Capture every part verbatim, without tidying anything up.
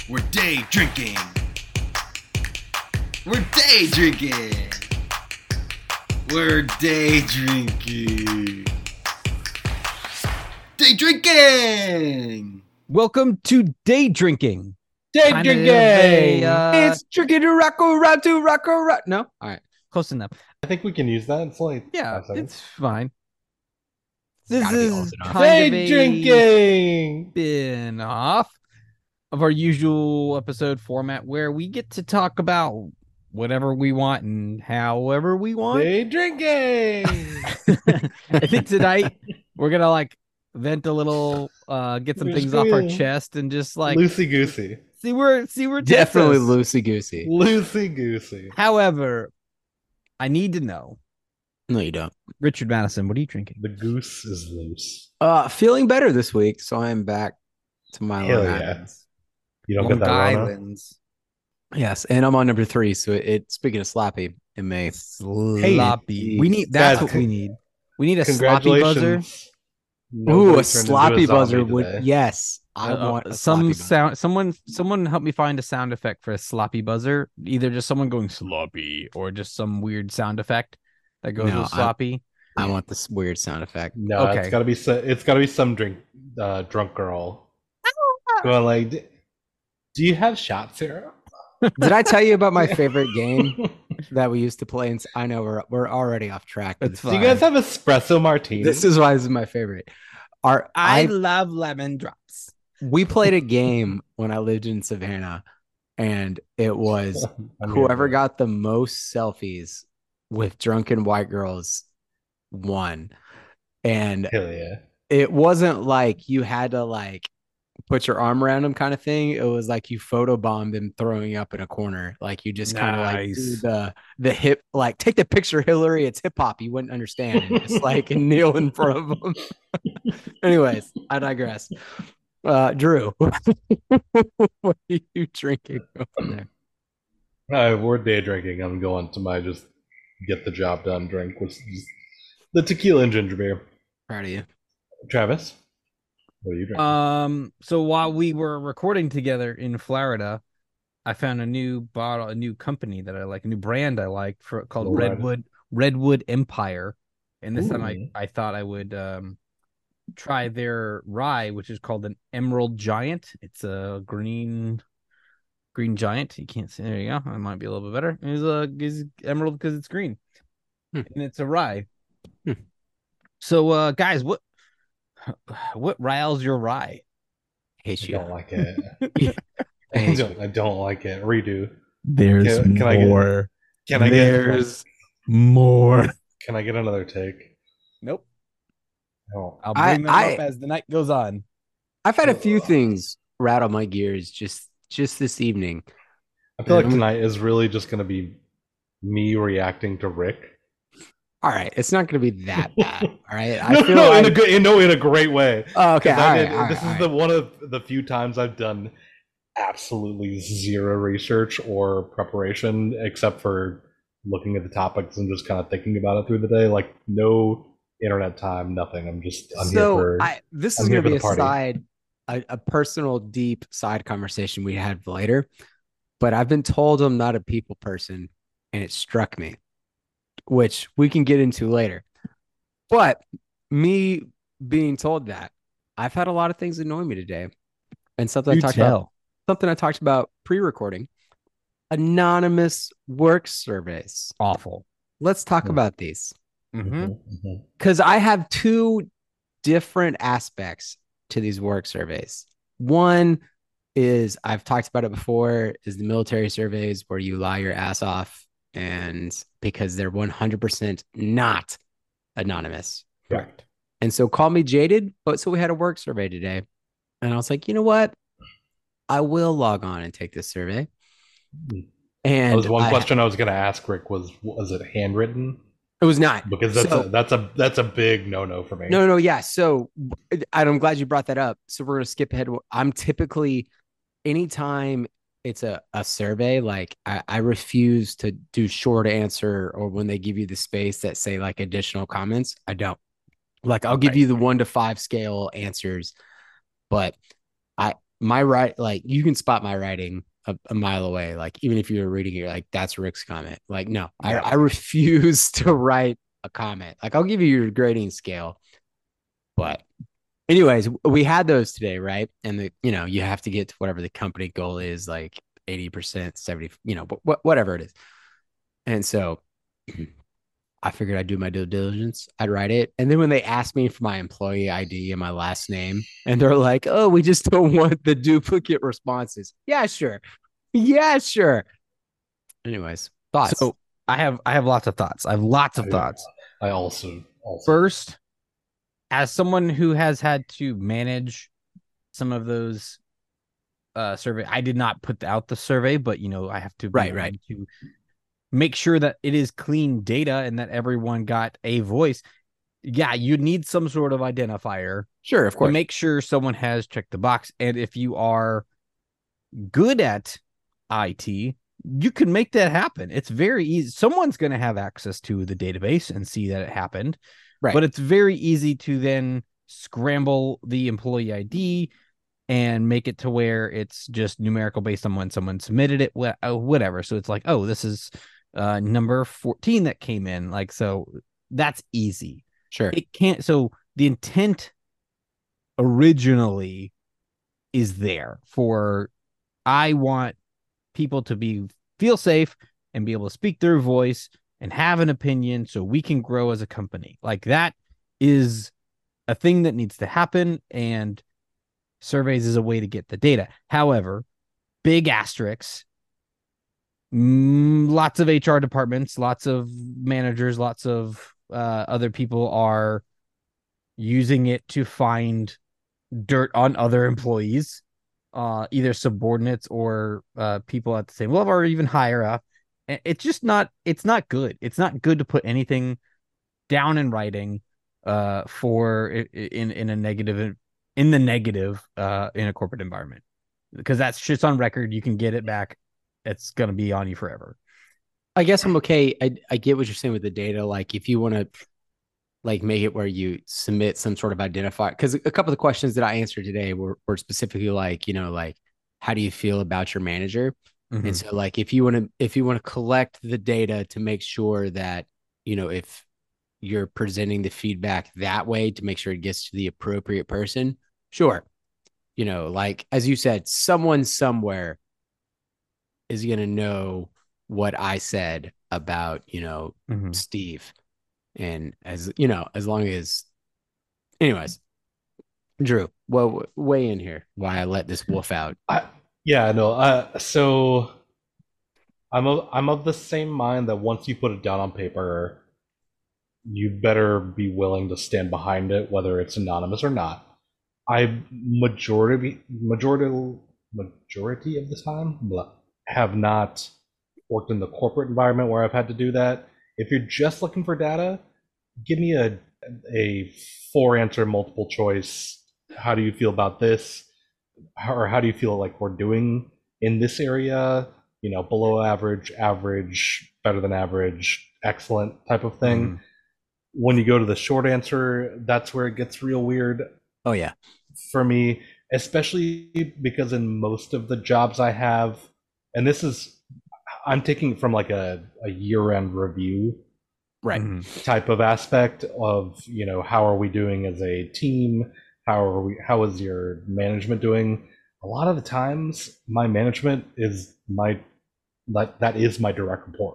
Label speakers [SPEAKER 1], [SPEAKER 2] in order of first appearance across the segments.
[SPEAKER 1] We're day drinking. We're day drinking. We're day drinking. Day drinking.
[SPEAKER 2] Welcome to Day Drinking.
[SPEAKER 3] Day
[SPEAKER 2] Kind
[SPEAKER 3] drinking.
[SPEAKER 2] of a, uh,
[SPEAKER 3] it's drinking to rock around to rock around. No, all right.
[SPEAKER 2] Close enough.
[SPEAKER 3] I think we can use that. It's like
[SPEAKER 2] Yeah,
[SPEAKER 3] five seconds.
[SPEAKER 2] it's fine. This
[SPEAKER 3] gotta be
[SPEAKER 2] is
[SPEAKER 3] old enough.
[SPEAKER 2] kind of
[SPEAKER 3] Day
[SPEAKER 2] a
[SPEAKER 3] drinking.
[SPEAKER 2] spin-off of our usual episode format where we get to talk about whatever we want and however we want.
[SPEAKER 3] Day drinking.
[SPEAKER 2] I think tonight we're gonna like vent a little, uh, get some
[SPEAKER 3] We're
[SPEAKER 2] things off our
[SPEAKER 3] screwing.
[SPEAKER 2] chest and just like
[SPEAKER 3] Loosey goosey.
[SPEAKER 2] see where see where it takes
[SPEAKER 4] Definitely
[SPEAKER 2] us.
[SPEAKER 4] loosey goosey.
[SPEAKER 3] Loosey goosey.
[SPEAKER 2] However, I need to know,
[SPEAKER 4] No, you don't.
[SPEAKER 2] Richard Madison, what are you drinking?
[SPEAKER 3] The goose is loose.
[SPEAKER 4] Uh, feeling better this week, so I'm back to my
[SPEAKER 3] Hell
[SPEAKER 4] Long
[SPEAKER 3] yeah.
[SPEAKER 4] Islands.
[SPEAKER 3] You don't
[SPEAKER 2] Long
[SPEAKER 3] get that Rona?
[SPEAKER 2] Islands.
[SPEAKER 4] Yes, and I'm on number three. So it, it speaking of sloppy, it may.
[SPEAKER 2] Sloppy. we need that's
[SPEAKER 3] guys,
[SPEAKER 2] what we need. We need a sloppy buzzer.
[SPEAKER 3] Congratulations.
[SPEAKER 4] Ooh,
[SPEAKER 3] Nobody
[SPEAKER 4] a
[SPEAKER 3] turned into
[SPEAKER 4] sloppy
[SPEAKER 3] zombie
[SPEAKER 4] buzzer would.
[SPEAKER 3] today.
[SPEAKER 4] Yes, I
[SPEAKER 2] Uh,
[SPEAKER 4] want a
[SPEAKER 2] some
[SPEAKER 4] sloppy
[SPEAKER 2] sound. Someone, someone help me find a sound effect for a sloppy buzzer. Either just someone going sloppy, or just some weird sound effect that goes
[SPEAKER 4] No,
[SPEAKER 2] with
[SPEAKER 4] I-
[SPEAKER 2] sloppy.
[SPEAKER 4] buzzer. I want this weird sound effect.
[SPEAKER 3] No,
[SPEAKER 2] Okay.
[SPEAKER 3] it's gotta be so, it's gotta be some drink uh, drunk girl. Going like, "D- do you have shot syrup?
[SPEAKER 4] Did I tell you about my favorite game that we used to play? In, I know we're we're already off track. but
[SPEAKER 2] That's
[SPEAKER 4] this-
[SPEAKER 3] Do you guys have espresso martini?
[SPEAKER 4] This is why this is my favorite. Our
[SPEAKER 2] I
[SPEAKER 4] I
[SPEAKER 2] love lemon drops.
[SPEAKER 4] we played a game when I lived in Savannah, and it was
[SPEAKER 3] I'm
[SPEAKER 4] whoever
[SPEAKER 3] here.
[SPEAKER 4] got the most selfies with drunken white girls won. And
[SPEAKER 3] Hell yeah.
[SPEAKER 4] it wasn't like you had to like put your arm around them kind of thing. It was like you photobombed them throwing up in a corner. Like you just kind of like do
[SPEAKER 2] Nice.
[SPEAKER 4] the the hip, like take the picture, Hillary. It's hip hop. You wouldn't understand. And just like kneel in front of them. Anyways, I digress. Uh, Drew, what are you drinking over there?
[SPEAKER 3] Uh, we're day drinking. I'm going to my just get the job done drink, which is the tequila and ginger beer.
[SPEAKER 4] Proud of you.
[SPEAKER 3] Travis, what are you drinking?
[SPEAKER 2] Um. So while we were recording together in Florida, I found a new bottle, a new company that I like, a new brand I like for called
[SPEAKER 3] All right.
[SPEAKER 2] Redwood Redwood Empire. And this time I,
[SPEAKER 3] Ooh.
[SPEAKER 2] I thought I would um try their rye, which is called an Emerald Giant. It's a green green giant. You can't see. There you go. It might be a little bit better. It's a it's emerald because it's green,
[SPEAKER 4] Hmm.
[SPEAKER 2] and it's a rye.
[SPEAKER 4] Hmm.
[SPEAKER 2] So, uh, guys, what what riles your rye?
[SPEAKER 4] Hate
[SPEAKER 3] I
[SPEAKER 4] you.
[SPEAKER 3] don't like it.
[SPEAKER 4] I
[SPEAKER 3] I
[SPEAKER 4] hate you.
[SPEAKER 3] don't, I don't like it. Redo.
[SPEAKER 2] There's
[SPEAKER 3] Can- can I get-
[SPEAKER 2] more.
[SPEAKER 3] Can I get?
[SPEAKER 2] more.
[SPEAKER 3] Can I get another take?
[SPEAKER 2] Nope.
[SPEAKER 3] Oh,
[SPEAKER 2] I'll
[SPEAKER 4] I-
[SPEAKER 2] bring them
[SPEAKER 4] I-
[SPEAKER 2] up as the night goes on.
[SPEAKER 4] I've had a few things rattle my gears just just this evening.
[SPEAKER 3] I feel like
[SPEAKER 4] Um,
[SPEAKER 3] tonight is really just going to be me reacting to Rick.
[SPEAKER 4] All right, it's not going to be that bad. All right, I
[SPEAKER 3] no,
[SPEAKER 4] feel
[SPEAKER 3] no,
[SPEAKER 4] like.
[SPEAKER 3] in a good, in, no, in a great way.
[SPEAKER 4] Oh, okay,
[SPEAKER 3] 'Cause
[SPEAKER 4] all
[SPEAKER 3] I
[SPEAKER 4] right,
[SPEAKER 3] did-
[SPEAKER 4] all right,
[SPEAKER 3] this
[SPEAKER 4] all
[SPEAKER 3] is
[SPEAKER 4] right.
[SPEAKER 3] the one of the few times I've done absolutely zero research or preparation, except for looking at the topics and just kind of thinking about it through the day. Like no internet time, nothing. I'm just I'm
[SPEAKER 4] so
[SPEAKER 3] here for.
[SPEAKER 4] I, this
[SPEAKER 3] I'm
[SPEAKER 4] is
[SPEAKER 3] here
[SPEAKER 4] going to
[SPEAKER 3] for
[SPEAKER 4] be
[SPEAKER 3] the
[SPEAKER 4] a
[SPEAKER 3] party.
[SPEAKER 4] side, a, a personal, deep side conversation we had later. But I've been told I'm not a people person, and it struck me, which we can get into later. But me being told that, I've had a lot of things annoy me today, and something I
[SPEAKER 2] You
[SPEAKER 4] talked about,
[SPEAKER 2] tell.
[SPEAKER 4] something I talked about pre-recording, anonymous work surveys.
[SPEAKER 2] Awful.
[SPEAKER 4] Let's talk
[SPEAKER 3] Hmm.
[SPEAKER 4] about these.
[SPEAKER 2] Mm-hmm.
[SPEAKER 3] Mhm, mhm.
[SPEAKER 4] Because I have two different aspects to these work surveys. One is I've talked about it before, is the military surveys where you lie your ass off, and because they're one hundred percent not anonymous.
[SPEAKER 3] Correct.
[SPEAKER 4] And so call me jaded, but so we had a work survey today. And I was like, you know what? I will log on and take this survey.
[SPEAKER 3] Hmm.
[SPEAKER 4] And
[SPEAKER 3] That was one
[SPEAKER 4] I-
[SPEAKER 3] question I was going to ask Rick. Was was it handwritten?
[SPEAKER 4] it was not.
[SPEAKER 3] Because that's
[SPEAKER 4] So-
[SPEAKER 3] a, that's a that's a big no no for me.
[SPEAKER 4] No, no, yeah. So and I'm glad you brought that up. So we're gonna skip ahead. I'm typically anytime it's a, a survey, like I, I refuse to do short answer or when they give you the space that say like additional comments, I don't. Like I'll give
[SPEAKER 2] Okay.
[SPEAKER 4] you the one to five scale answers, but I my right, like you can spot my writing a, a mile away. Like even if you were reading it, you're like, that's Rick's comment. Like, no, I,
[SPEAKER 3] Yeah.
[SPEAKER 4] I refuse to write a comment. Like I'll give you your grading scale. But anyways, we had those today, right? And the, you know, you have to get to whatever the company goal is, like eighty percent, seventy, you know, but whatever it is. And so I figured I'd do my due diligence. I'd write it. And then when they asked me for my employee I D and my last name, and they're like, oh, we just don't want the duplicate responses. Yeah, sure. Yeah, sure. Anyways, thoughts.
[SPEAKER 2] So I have I have lots of thoughts. I have lots of
[SPEAKER 3] I-
[SPEAKER 2] thoughts.
[SPEAKER 3] I also also
[SPEAKER 2] First, as someone who has had to manage some of those uh survey, I did not put out the survey, but you know, I have to be
[SPEAKER 4] Right,
[SPEAKER 2] able
[SPEAKER 4] right.
[SPEAKER 2] to make sure that it is clean data and that everyone got a voice. Yeah, you need some sort of identifier
[SPEAKER 4] Sure, of
[SPEAKER 2] to
[SPEAKER 4] course.
[SPEAKER 2] make sure someone has checked the box. And if you are good at I T, you can make that happen. It's very easy. Someone's going to have access to the database and see that it happened.
[SPEAKER 4] Right.
[SPEAKER 2] But it's very easy to then scramble the employee I D and make it to where it's just numerical based on when someone submitted it, whatever. So it's like, oh, this is uh, number fourteen that came in. Like, so that's easy.
[SPEAKER 4] Sure.
[SPEAKER 2] It can't. So the intent originally is there for, I want people to be feel safe and be able to speak their voice and have an opinion so we can grow as a company. Like that is a thing that needs to happen, and surveys is a way to get the data. However, big asterisks, mm, lots of H R departments, lots of managers, lots of uh, other people are using it to find dirt on other employees, uh, either subordinates or uh, people at the same level or even higher up. It's just not, it's not good. It's not good to put anything down in writing uh, for in, in a negative, in the negative uh, in a corporate environment, because that's shit's on record. You can get it back. It's going to be on you forever.
[SPEAKER 4] I guess I'm okay. I, I get what you're saying with the data. Like if you want to like make it where you submit some sort of identifier, because a couple of the questions that I answered today were, were specifically like, you know, like, how do you feel about your manager?
[SPEAKER 2] Mm-hmm.
[SPEAKER 4] And so like, if you want to, if you want to collect the data to make sure that, you know, if you're presenting the feedback that way to make sure it gets to the appropriate person, sure. You know, like, as you said, someone somewhere is going to know what I said about, you know,
[SPEAKER 2] mm-hmm.
[SPEAKER 4] Steve. And as you know, as long as, anyways, Drew, well, weigh in here why I let this wolf out.
[SPEAKER 3] I, yeah, no. Uh, so I'm of, I'm of the same mind that once you put it down on paper, you better be willing to stand behind it, whether it's anonymous or not. I majority majority majority of the time blah, have not worked in the corporate environment where I've had to do that. If you're just looking for data, give me a a four answer multiple choice. How do you feel about this? How, or how do you feel like we're doing in this area? You know, below average, average, better than average, excellent type of thing.
[SPEAKER 2] Mm-hmm.
[SPEAKER 3] When you go to the short answer, that's where it gets real weird.
[SPEAKER 4] Oh, yeah.
[SPEAKER 3] For me, especially because in most of the jobs I have, and this is, I'm taking it from like a, a year-end review
[SPEAKER 4] right
[SPEAKER 2] mm-hmm.
[SPEAKER 3] type of aspect of, you know, how are we doing as a team? How are we, how is your management doing? A lot of the times my management is my, that, that is my direct report.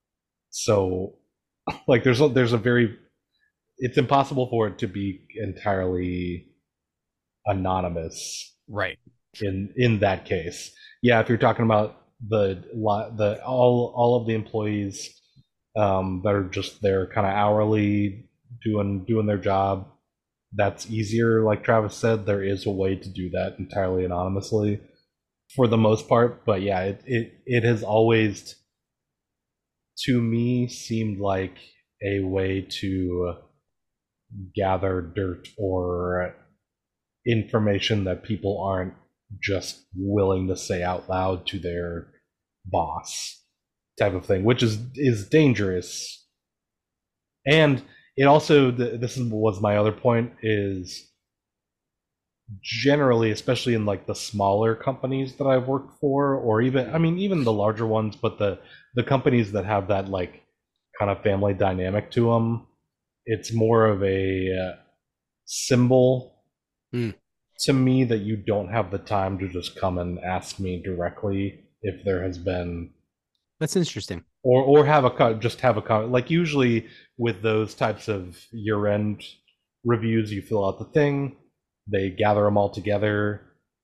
[SPEAKER 3] So like there's a, there's a very, it's impossible for it to be entirely anonymous,
[SPEAKER 2] right?
[SPEAKER 3] In in that case, yeah. If you're talking about the the all all of the employees um, that are just there, kind of hourly doing doing their job, that's easier. Like Travis said, there is a way to do that entirely anonymously, for the most part. But yeah, it it it has always, to me, seemed like a way to gather dirt or information that people aren't just willing to say out loud to their boss, type of thing, which is is dangerous. And it also, this was my other point, is generally, especially in like the smaller companies that I've worked for, or even, I mean, even the larger ones, but the the companies that have that like kind of family dynamic to them, it's more of a uh, symbol
[SPEAKER 4] Hmm.
[SPEAKER 3] to me that you don't have the time to just come and ask me directly if there has been,
[SPEAKER 4] That's interesting.
[SPEAKER 3] or or have a co- just have a con like usually with those types of year end reviews, you fill out the thing, they gather them all together,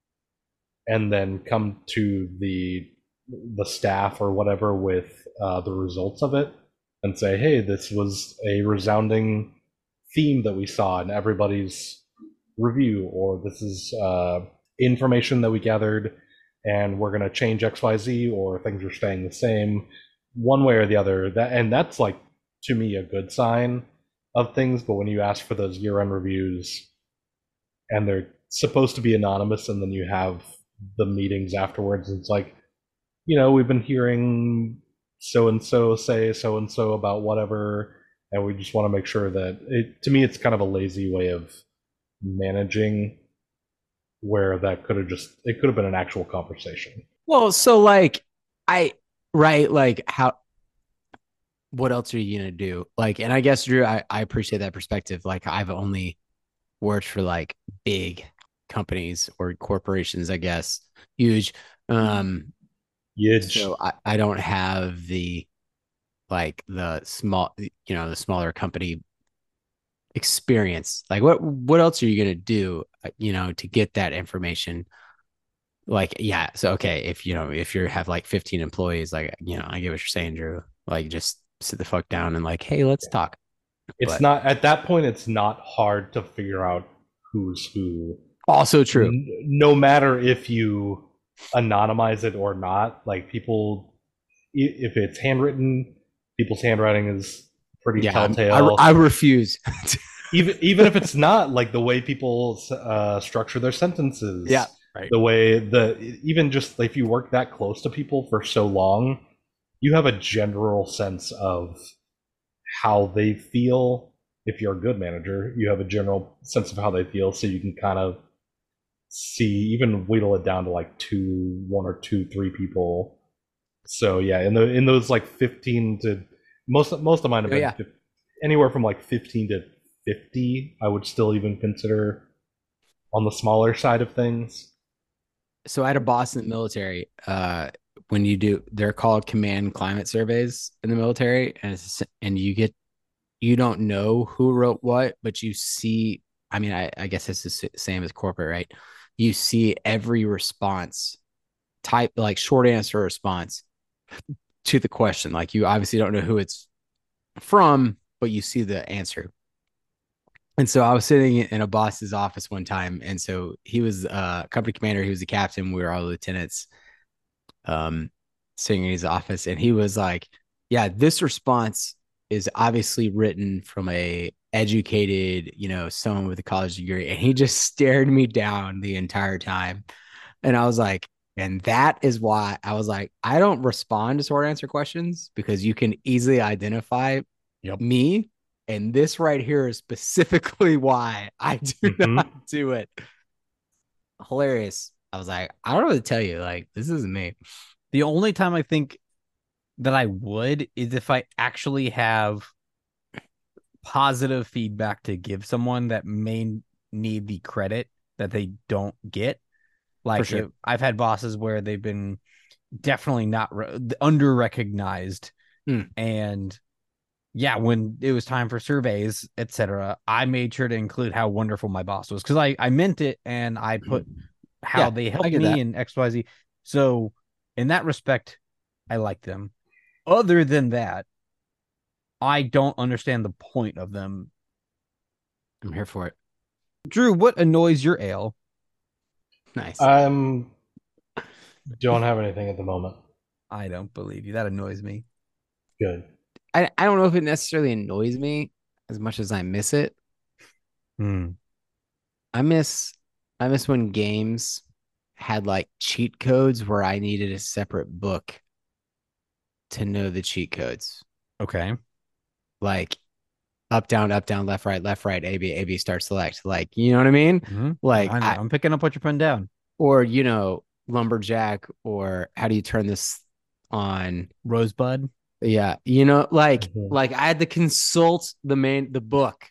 [SPEAKER 3] and then come to the the staff or whatever with uh, the results of it and say, hey, this was a resounding theme that we saw in everybody's review, or this is uh, information that we gathered and we're going to change X Y Z, or things are staying the same one way or the other. That and that's like, to me, a good sign of things. But when you ask for those year-end reviews and they're supposed to be anonymous, and then you have the meetings afterwards, it's like, you know, we've been hearing so and so say so and so about whatever, and we just want to make sure that it. To me, it's kind of a lazy way of managing, where that could have just it could have been an actual conversation.
[SPEAKER 4] Well, so like I right, like how what else are you gonna do? Like, and I guess Drew, I, I appreciate that perspective. Like I've only worked for like big companies or corporations, I guess, huge. Um
[SPEAKER 3] Yidge.
[SPEAKER 4] so I, I don't have the like the small you know, the smaller company experience. Like what what else are you gonna do, uh, you know, to get that information? Like, yeah, so okay, if you know, if you have like fifteen employees, like, you know, I get what you're saying, Drew. Like, just sit the fuck down and like, hey, let's talk.
[SPEAKER 3] It's
[SPEAKER 4] But
[SPEAKER 3] not at that point. It's not hard to figure out who's who.
[SPEAKER 4] also true.
[SPEAKER 3] N- No matter if you anonymize it or not, like people, i- if it's handwritten, people's handwriting is pretty
[SPEAKER 4] Yeah, I'm-
[SPEAKER 3] telltale.
[SPEAKER 4] I, I refuse.
[SPEAKER 3] even even if it's not, like the way people uh, structure their sentences,
[SPEAKER 4] Yeah, right.
[SPEAKER 3] the way the even just if you work that close to people for so long, you have a general sense of how they feel. If you're a good manager, you have a general sense of how they feel, so you can kind of see, even whittle it down to like two, one or two, three people. So yeah, in the in those like fifteen to most most of mine have
[SPEAKER 4] Oh,
[SPEAKER 3] been
[SPEAKER 4] yeah.
[SPEAKER 3] fif- anywhere from like fifteen to fifty. I would still even consider on the smaller side of things.
[SPEAKER 4] So I had a boss in the military. Uh, when you do, they're called command climate surveys in the military, and it's, and you get you don't know who wrote what, but you see. I mean, I, I guess it's the same as corporate, right? You see every response type, like short answer response to the question. Like you obviously don't know who it's from, but you see the answer. And so I was sitting in a boss's office one time, and so he was a company commander, he was a captain, we were all lieutenants, um, sitting in his office, and he was like, "Yeah, this response is obviously written from a educated, you know, someone with a college degree," and he just stared me down the entire time, and I was like, and that is why I was like, I don't respond to short answer questions because you can easily identify
[SPEAKER 2] Yep.
[SPEAKER 4] me. And this right here is specifically why I do
[SPEAKER 3] Mhm.
[SPEAKER 4] not do it. Hilarious. I was like, I don't know what to tell you. Like, this isn't me.
[SPEAKER 2] The only time I think that I would is if I actually have positive feedback to give someone that may need the credit that they don't get. Like,
[SPEAKER 4] sure.
[SPEAKER 2] if, I've had bosses where they've been definitely not re- under recognized,
[SPEAKER 4] Hmm.
[SPEAKER 2] and yeah, when it was time for surveys, et cetera, I made sure to include how wonderful my boss was, because I, I meant it, and I put how
[SPEAKER 4] Yeah,
[SPEAKER 2] they
[SPEAKER 4] I
[SPEAKER 2] helped
[SPEAKER 4] get
[SPEAKER 2] me
[SPEAKER 4] that.
[SPEAKER 2] and X Y Z. So in that respect, I like them. Other than that, I don't understand the point of them.
[SPEAKER 4] I'm here for it.
[SPEAKER 2] Drew, what annoys your ale?
[SPEAKER 4] Nice.
[SPEAKER 3] I'm don't have anything at the moment.
[SPEAKER 2] I don't believe you. That annoys me.
[SPEAKER 3] Good.
[SPEAKER 4] I, I don't know if it necessarily annoys me as much as I miss it.
[SPEAKER 2] Hmm.
[SPEAKER 4] I miss I miss when games had like cheat codes where I needed a separate book to know the cheat codes.
[SPEAKER 2] Okay.
[SPEAKER 4] Like up, down, up, down, left, right, left, right, A, B, A, B, start, select. Like, you know what I mean?
[SPEAKER 2] Mhm.
[SPEAKER 4] Like,
[SPEAKER 2] I know.
[SPEAKER 4] I,
[SPEAKER 2] I'm picking up what you're putting down.
[SPEAKER 4] or, you know, lumberjack, or how do you turn this on?
[SPEAKER 2] Rosebud.
[SPEAKER 4] Yeah. You know, like,
[SPEAKER 3] Mhm.
[SPEAKER 4] like I had to consult the main, the book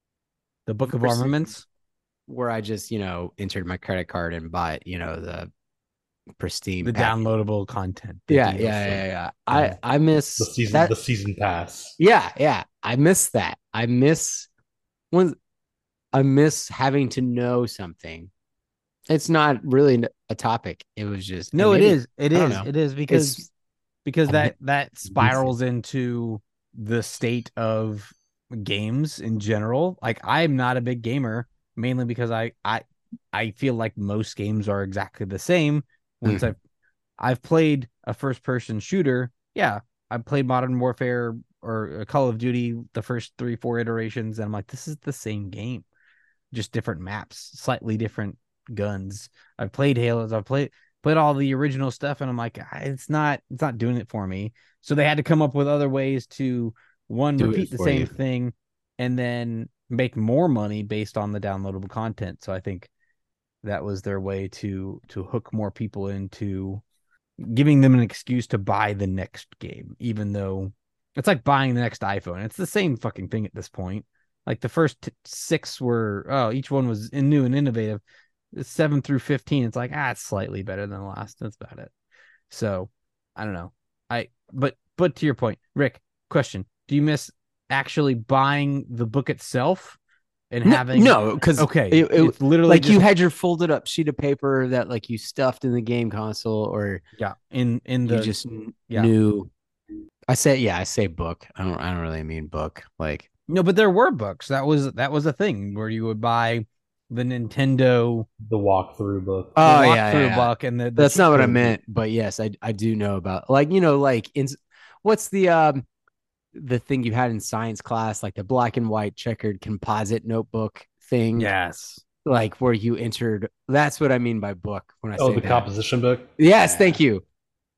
[SPEAKER 2] The Book of
[SPEAKER 4] Versus-
[SPEAKER 2] Armaments.
[SPEAKER 4] where I just, you know, entered my credit card and bought, you know, the pristine
[SPEAKER 2] The
[SPEAKER 4] package.
[SPEAKER 2] downloadable content. the
[SPEAKER 4] Yeah,
[SPEAKER 2] D L C.
[SPEAKER 4] yeah, yeah, yeah.
[SPEAKER 3] Yeah.
[SPEAKER 4] I I miss
[SPEAKER 3] The season,
[SPEAKER 4] that.
[SPEAKER 3] the season pass.
[SPEAKER 4] Yeah, yeah. I miss that. I miss when I miss having to know something. It's not really a topic. It was just
[SPEAKER 2] No,
[SPEAKER 4] and
[SPEAKER 2] it
[SPEAKER 4] maybe-
[SPEAKER 2] is. It
[SPEAKER 4] I don't
[SPEAKER 2] is.
[SPEAKER 4] know.
[SPEAKER 2] It is because
[SPEAKER 4] It's
[SPEAKER 2] because
[SPEAKER 4] I
[SPEAKER 2] that
[SPEAKER 4] mi-
[SPEAKER 2] that spirals into the state of games in general. Like I'm not a big gamer, mainly because I I I feel like most games are exactly the same. Once
[SPEAKER 4] Mhm.
[SPEAKER 2] I've I've played a first person shooter, yeah, I played Modern Warfare or Call of Duty the first three four iterations, and I'm like, this is the same game, just different maps, slightly different guns. I've played Halos, I've played played all the original stuff, and I'm like, "Ah, it's not it's not doing it for me." So they had to come up with other ways to one
[SPEAKER 4] Do it
[SPEAKER 2] repeat the
[SPEAKER 4] for
[SPEAKER 2] same
[SPEAKER 4] you.
[SPEAKER 2] thing and then make more money based on the downloadable content. So I think that was their way to to hook more people into giving them an excuse to buy the next game, even though it's like buying the next iPhone. It's the same fucking thing at this point. Like the first t- six were, oh, each one was new and innovative. Seven through fifteen, it's like, ah, it's slightly better than the last. That's about it. So I don't know. I, but, but to your point, Rick, question: do you miss actually buying the book itself and
[SPEAKER 4] No-
[SPEAKER 2] having,
[SPEAKER 4] no, because
[SPEAKER 2] okay,
[SPEAKER 4] it- it-
[SPEAKER 2] it's literally
[SPEAKER 4] like you
[SPEAKER 2] just-
[SPEAKER 4] had your folded up sheet of paper that like you stuffed in the game console, or
[SPEAKER 2] yeah, in, in the,
[SPEAKER 4] you just n-
[SPEAKER 2] yeah.
[SPEAKER 4] knew. I say yeah, I say book. I don't I don't really mean book. Like
[SPEAKER 2] No, but there were books. That was that was a thing where you would buy the Nintendo
[SPEAKER 3] The walkthrough book.
[SPEAKER 2] the
[SPEAKER 4] Oh, yeah,
[SPEAKER 2] walkthrough
[SPEAKER 4] yeah, yeah.
[SPEAKER 2] book, and the, the
[SPEAKER 4] that's
[SPEAKER 2] cheat
[SPEAKER 4] not what I
[SPEAKER 2] codes.
[SPEAKER 4] meant, but yes, I I do know about, like, you know, like in what's the um the thing you had in science class, like the black and white checkered composite notebook thing.
[SPEAKER 2] Yes,
[SPEAKER 4] Like where you entered. That's what I mean by book when I
[SPEAKER 3] Oh,
[SPEAKER 4] say
[SPEAKER 3] the
[SPEAKER 4] that.
[SPEAKER 3] composition book.
[SPEAKER 4] Yes,
[SPEAKER 3] Yeah.
[SPEAKER 4] thank you.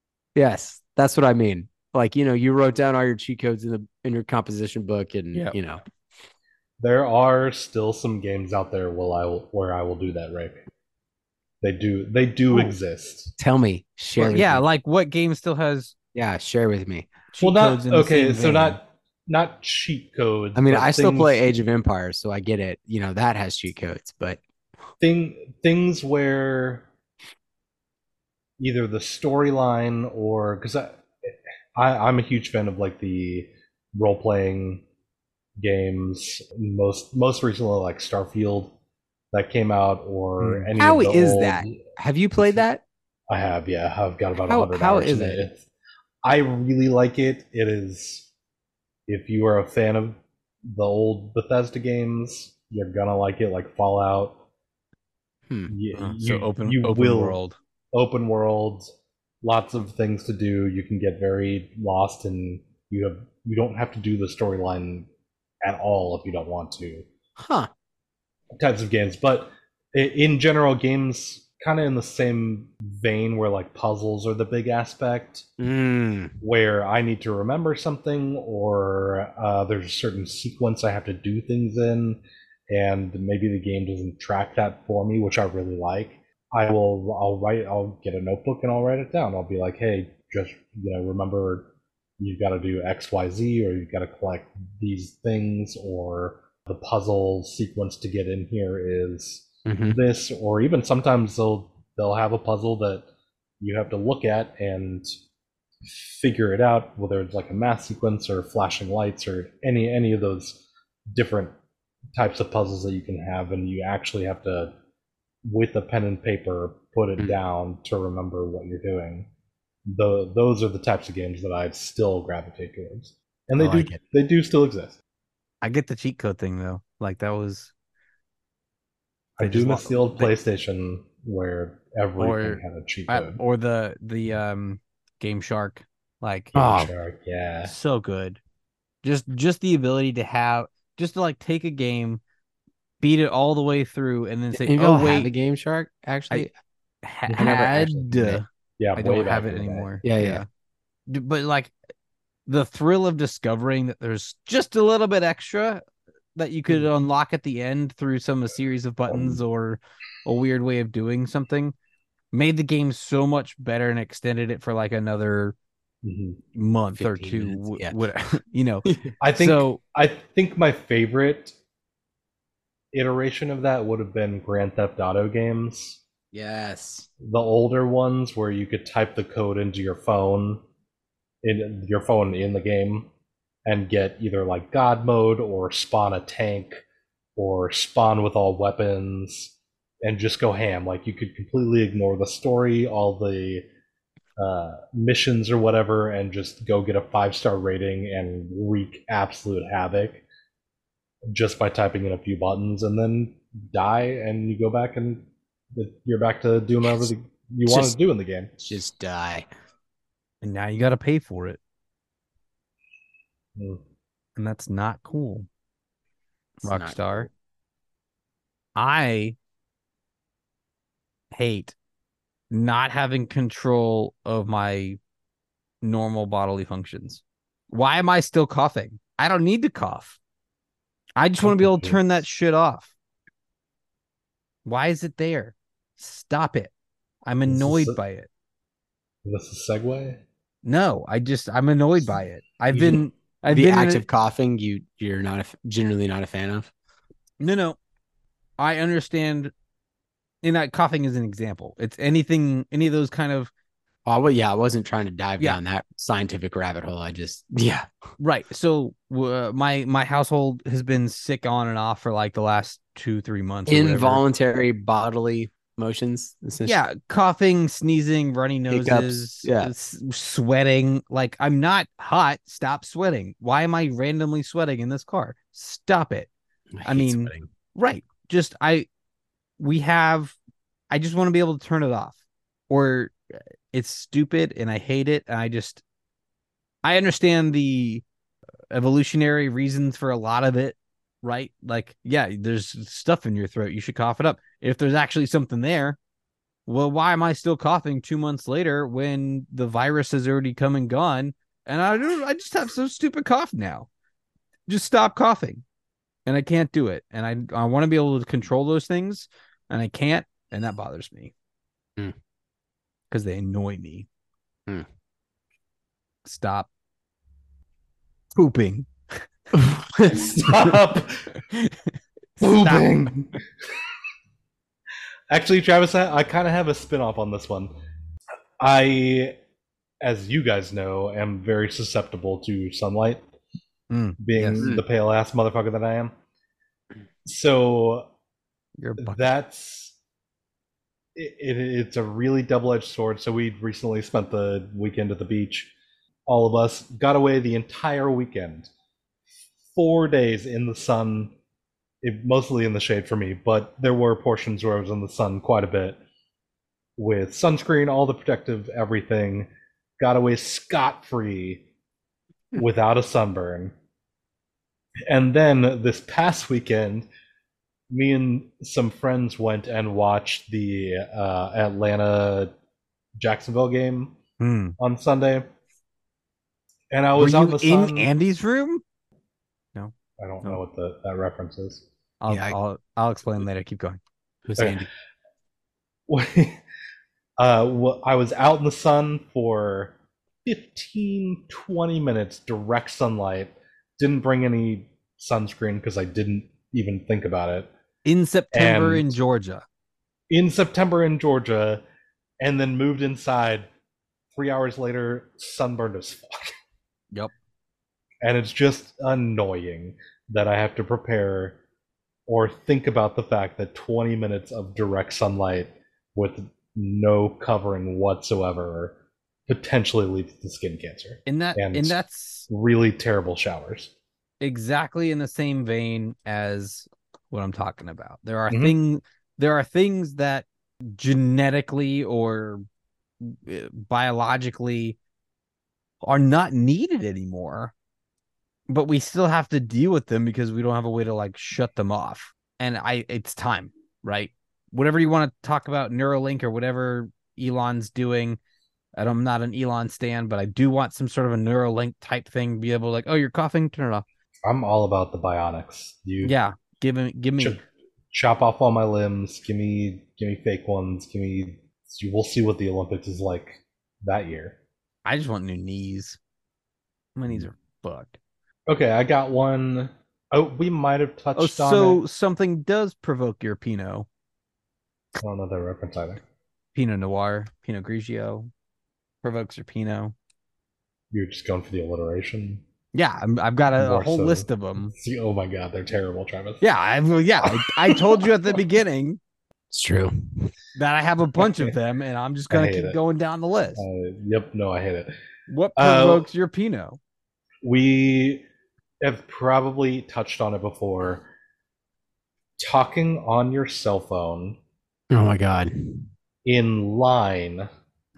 [SPEAKER 4] Yes, that's what I mean. Like, you know, you wrote down all your cheat codes in the in your composition book, and
[SPEAKER 2] Yep.
[SPEAKER 4] you know,
[SPEAKER 3] There are still some games out there where I will, where I will do that, Rick. They do they do
[SPEAKER 4] Oh.
[SPEAKER 3] exist.
[SPEAKER 4] tell me, share.
[SPEAKER 2] Well,
[SPEAKER 4] with
[SPEAKER 2] yeah.
[SPEAKER 4] me.
[SPEAKER 2] Like what game still has
[SPEAKER 4] yeah, share with me.
[SPEAKER 2] cheat
[SPEAKER 3] well,
[SPEAKER 2] codes
[SPEAKER 3] not
[SPEAKER 2] in the
[SPEAKER 3] okay.
[SPEAKER 2] same
[SPEAKER 3] So
[SPEAKER 2] vein?
[SPEAKER 3] not not cheat codes.
[SPEAKER 4] I mean,
[SPEAKER 3] but
[SPEAKER 4] I still
[SPEAKER 3] things-
[SPEAKER 4] play Age of Empires, so I get it. You know, that has cheat codes, but
[SPEAKER 3] thing things where either the storyline or because I, I I'm a huge fan of like the role playing games. Most most recently, like Starfield that came out, or
[SPEAKER 2] Hmm.
[SPEAKER 3] any
[SPEAKER 4] How
[SPEAKER 3] of the
[SPEAKER 4] is
[SPEAKER 3] old,
[SPEAKER 4] that? have you played that?
[SPEAKER 3] I have, yeah, I've got about
[SPEAKER 4] How-
[SPEAKER 3] one hundred
[SPEAKER 4] how
[SPEAKER 3] hours
[SPEAKER 4] is
[SPEAKER 3] in
[SPEAKER 4] it?
[SPEAKER 3] it. It's, I really like it. It is, if you are a fan of the old Bethesda games, you're gonna like it. Like Fallout.
[SPEAKER 4] Hmm.
[SPEAKER 3] You,
[SPEAKER 2] Uh,
[SPEAKER 3] you,
[SPEAKER 2] so open
[SPEAKER 3] you
[SPEAKER 2] open
[SPEAKER 3] will,
[SPEAKER 2] world.
[SPEAKER 3] open world, lots of things to do. You can get very lost, and you have you don't have to do the storyline at all if you don't want to.
[SPEAKER 4] Huh.
[SPEAKER 3] Types of games, but i- in general, games kind of in the same vein where like puzzles are the big aspect,
[SPEAKER 4] Mm.
[SPEAKER 3] where I need to remember something, or uh, there's a certain sequence I have to do things in, and maybe the game doesn't track that for me, which I really like. I will, I'll write, I'll get a notebook and I'll write it down. I'll be like, hey, just, you know, remember you've got to do X, Y, Z, or you've got to collect these things, or the puzzle sequence to get in here is
[SPEAKER 4] Mhm.
[SPEAKER 3] this, or even sometimes they'll they'll have a puzzle that you have to look at and figure it out, whether it's like a math sequence or flashing lights or any any of those different types of puzzles that you can have, and you actually have to, with a pen and paper, put it
[SPEAKER 4] Mhm.
[SPEAKER 3] down to remember what you're doing. The those are the types of games that I still gravitate towards, and
[SPEAKER 4] I
[SPEAKER 3] they do
[SPEAKER 4] like it.
[SPEAKER 3] they do still exist.
[SPEAKER 2] I get the cheat code thing though. Like that was
[SPEAKER 3] I
[SPEAKER 2] They
[SPEAKER 3] do
[SPEAKER 2] just
[SPEAKER 3] miss
[SPEAKER 2] wa-
[SPEAKER 3] the old
[SPEAKER 2] they-
[SPEAKER 3] PlayStation where everything
[SPEAKER 2] Or-
[SPEAKER 3] had a cheat
[SPEAKER 2] uh,
[SPEAKER 3] code.
[SPEAKER 2] or the the um Game Shark. Like
[SPEAKER 4] Oh,
[SPEAKER 3] Shark, yeah.
[SPEAKER 2] so good. Just just the ability to have just to like take a game, beat it all the way through, and then say,
[SPEAKER 4] Any of
[SPEAKER 2] "Oh
[SPEAKER 4] y'all have a
[SPEAKER 2] wait,
[SPEAKER 4] Game Shark? Actually,
[SPEAKER 2] ha-
[SPEAKER 4] I never actually
[SPEAKER 2] had."
[SPEAKER 4] did it.
[SPEAKER 3] Yeah,
[SPEAKER 2] I
[SPEAKER 3] way
[SPEAKER 2] don't
[SPEAKER 3] back
[SPEAKER 2] have it
[SPEAKER 3] in the day.
[SPEAKER 2] anymore.
[SPEAKER 4] Yeah, yeah.
[SPEAKER 2] D- But like the thrill of discovering that there's just a little bit extra that you could unlock at the end through some a series of buttons or a weird way of doing something made the game so much better and extended it for like another
[SPEAKER 3] Mhm.
[SPEAKER 2] month or
[SPEAKER 4] fifteen
[SPEAKER 2] two.
[SPEAKER 4] minutes,
[SPEAKER 2] w-
[SPEAKER 4] yeah.
[SPEAKER 2] what- you know,
[SPEAKER 3] I think
[SPEAKER 2] so
[SPEAKER 3] I think my favorite iteration of that would have been Grand Theft Auto games.
[SPEAKER 4] Yes.
[SPEAKER 3] The older ones where you could type the code into your phone in your phone in the game and get either like God mode or spawn a tank or spawn with all weapons and just go ham. Like you could completely ignore the story, all the uh, missions or whatever, and just go get a five star rating and wreak absolute havoc just by typing in a few buttons, and then die, and you go back and you're back to doing whatever the, you
[SPEAKER 4] Just-
[SPEAKER 3] wanted to do in the game.
[SPEAKER 4] Just die.
[SPEAKER 2] and now you got to pay for it,
[SPEAKER 3] Mm.
[SPEAKER 2] and that's not cool.
[SPEAKER 4] It's not
[SPEAKER 2] Rockstar.
[SPEAKER 4] cool.
[SPEAKER 2] I hate not having control of my normal bodily functions. Why am I still coughing? I don't need to cough. I just want to be able to turn that shit off. Why is it there? Stop it. I'm
[SPEAKER 3] This is
[SPEAKER 2] annoyed
[SPEAKER 3] a-
[SPEAKER 2] by it.
[SPEAKER 3] This is segue.
[SPEAKER 2] No, I just I'm annoyed by it. I've
[SPEAKER 3] You-
[SPEAKER 2] been I've
[SPEAKER 4] the
[SPEAKER 2] been in
[SPEAKER 4] act
[SPEAKER 2] a-
[SPEAKER 4] of coughing, you you're not a, f- generally not a fan of.
[SPEAKER 2] No, no. I understand. And that coughing is an example. It's anything, any of those kind of
[SPEAKER 4] Oh, well, yeah, I wasn't trying to dive
[SPEAKER 2] Yeah.
[SPEAKER 4] down that scientific rabbit hole. I just, yeah,
[SPEAKER 2] right. So uh, my my household has been sick on and off for like the last two three months. or whatever.
[SPEAKER 4] involuntary bodily motions. essentially.
[SPEAKER 2] Yeah, coughing, sneezing, runny
[SPEAKER 4] Hiccups,
[SPEAKER 2] noses,
[SPEAKER 4] yeah.
[SPEAKER 2] s- sweating. Like I'm not hot. Stop sweating. Why am I randomly sweating in this car? Stop it. I
[SPEAKER 4] hate
[SPEAKER 2] mean,
[SPEAKER 4] sweating.
[SPEAKER 2] Right. Just I we have I just want to be able to turn it off. Or it's stupid and I hate it and I just I understand the evolutionary reasons for a lot of it, right? Like, yeah, there's stuff in your throat. You should cough it up. If there's actually something there, well, why am I still coughing two months later when the virus has already come and gone? And I don't I just have some stupid cough now. Just stop coughing. And I can't do it. And I I want to be able to control those things, and I can't, and that bothers me.
[SPEAKER 4] Hmm.
[SPEAKER 2] Because they annoy me.
[SPEAKER 4] Hmm.
[SPEAKER 2] Stop pooping.
[SPEAKER 3] Stop pooping. Actually, Travis, I, I kind of have a spin-off on this one. I, as you guys know, am very susceptible to sunlight,
[SPEAKER 2] Mm,
[SPEAKER 3] being
[SPEAKER 2] yes.
[SPEAKER 3] the pale ass motherfucker that I am. So
[SPEAKER 2] You're a buck-
[SPEAKER 3] that's it, it, it's a really double-edged sword. So we recently spent the weekend at the beach. All of us got away the entire weekend, four days in the sun, it, mostly in the shade for me, but there were portions where I was in the sun quite a bit with sunscreen, all the protective everything. Got away scot-free without a sunburn. And then this past weekend, me and some friends went and watched the uh, Atlanta Jacksonville game
[SPEAKER 2] Hmm.
[SPEAKER 3] on Sunday. And I
[SPEAKER 2] Were
[SPEAKER 3] was out
[SPEAKER 2] you
[SPEAKER 3] in the sun.
[SPEAKER 2] in Andy's room?
[SPEAKER 3] I don't
[SPEAKER 2] No.
[SPEAKER 3] know what the, that reference is.
[SPEAKER 2] I'll,
[SPEAKER 4] Yeah, I-
[SPEAKER 2] I'll I'll explain later. Keep going.
[SPEAKER 4] Who's
[SPEAKER 3] Okay.
[SPEAKER 4] Andy?
[SPEAKER 3] uh, wh- I was out in the sun for fifteen, twenty minutes, direct sunlight. Didn't bring any sunscreen because I didn't even think about it.
[SPEAKER 2] In September
[SPEAKER 3] And-
[SPEAKER 2] in Georgia.
[SPEAKER 3] In September in Georgia, and then moved inside. Three hours later, sunburned as fuck.
[SPEAKER 2] Yep.
[SPEAKER 3] And it's just annoying that I have to prepare or think about the fact that twenty minutes of direct sunlight with no covering whatsoever potentially leads to skin cancer.
[SPEAKER 2] And that
[SPEAKER 3] And-
[SPEAKER 2] and that's
[SPEAKER 3] Really terrible showers.
[SPEAKER 2] exactly in the same vein as what I'm talking about. There are
[SPEAKER 3] Mhm.
[SPEAKER 2] thing there are things that genetically or uh, biologically are not needed anymore, but we still have to deal with them because we don't have a way to like shut them off. And I it's time, right? Whatever you want to talk about, Neuralink or whatever Elon's doing. And I'm not an Elon stan, but I do want some sort of a Neuralink type thing, be able to like, oh, you're coughing, turn it off.
[SPEAKER 3] I'm all about the bionics. You
[SPEAKER 2] Yeah, give me, give me.
[SPEAKER 3] ch- chop off all my limbs. Give me, give me fake ones. Give me. We'll see what the Olympics is like that year.
[SPEAKER 2] I just want new knees. My knees are fucked.
[SPEAKER 3] Okay, I got one. Oh, we might have touched
[SPEAKER 2] Oh,
[SPEAKER 3] on
[SPEAKER 2] so
[SPEAKER 3] it.
[SPEAKER 2] something does provoke your Pinot.
[SPEAKER 3] I don't know that reference either.
[SPEAKER 2] Pinot Noir, Pinot Grigio, provokes your Pinot.
[SPEAKER 3] You're just going for the alliteration.
[SPEAKER 2] Yeah, I'm, I've got a, a
[SPEAKER 3] More
[SPEAKER 2] whole
[SPEAKER 3] so-
[SPEAKER 2] list of them.
[SPEAKER 3] See, oh my god, they're terrible, Travis.
[SPEAKER 2] Yeah, I, well, yeah, I, I told you at the beginning
[SPEAKER 4] It's true.
[SPEAKER 2] that I have a bunch of them, and I'm just
[SPEAKER 3] I
[SPEAKER 2] gonna
[SPEAKER 3] hate
[SPEAKER 2] keep
[SPEAKER 3] it.
[SPEAKER 2] going down the list.
[SPEAKER 3] Uh, yep, no, I hate it.
[SPEAKER 2] What
[SPEAKER 3] uh,
[SPEAKER 2] provokes your Pinot?
[SPEAKER 3] We have probably touched on it before. Talking on your cell phone
[SPEAKER 4] Oh my god.
[SPEAKER 3] in line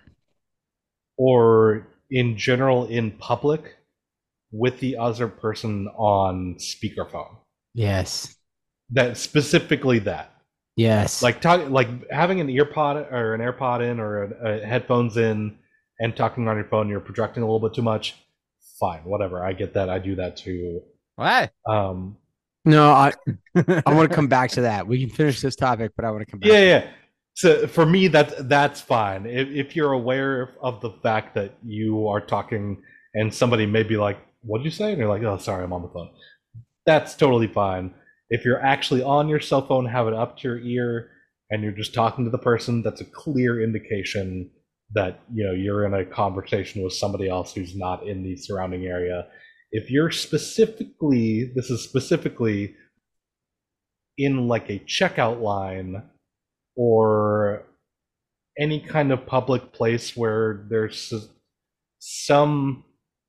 [SPEAKER 3] or in general in public with the other person on speakerphone.
[SPEAKER 4] Yes.
[SPEAKER 3] That specifically that.
[SPEAKER 4] Yes.
[SPEAKER 3] Like talk, like having an earpod or an AirPod in or a, a headphones in and talking on your phone, you're projecting a little bit too much. Fine, whatever. I get that. I do that too.
[SPEAKER 2] What?
[SPEAKER 3] Um,
[SPEAKER 4] no, I I want to come back to that. We can finish this topic, but I want to come back.
[SPEAKER 3] yeah, yeah. So for me, that that's fine. If, if you're aware of the fact that you are talking and somebody may be like, "What'd you say?" and you're like, "Oh, sorry, I'm on the phone." That's totally fine. If you're actually on your cell phone, have it up to your ear, and you're just talking to the person, that's a clear indication that you know you're in a conversation with somebody else who's not in the surrounding area. If you're specifically, this is specifically in like a checkout line or any kind of public place where there's some